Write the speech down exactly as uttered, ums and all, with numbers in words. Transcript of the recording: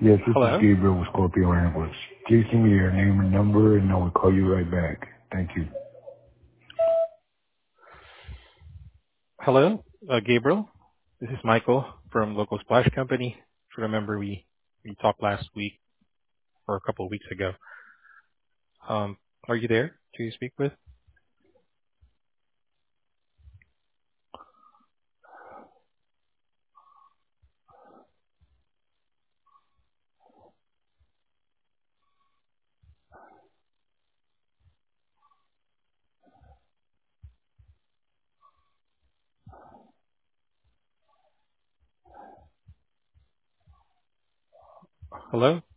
Yes, this is Hello? Gabriel with Scorpio Ambush. Please give me your name and number, and I will call you right back. Thank you. Hello, uh, Gabriel. This is Michael from Local Splash Company. If you remember, we, we talked last week or a couple of weeks ago. Um, are you there to speak with? Hello?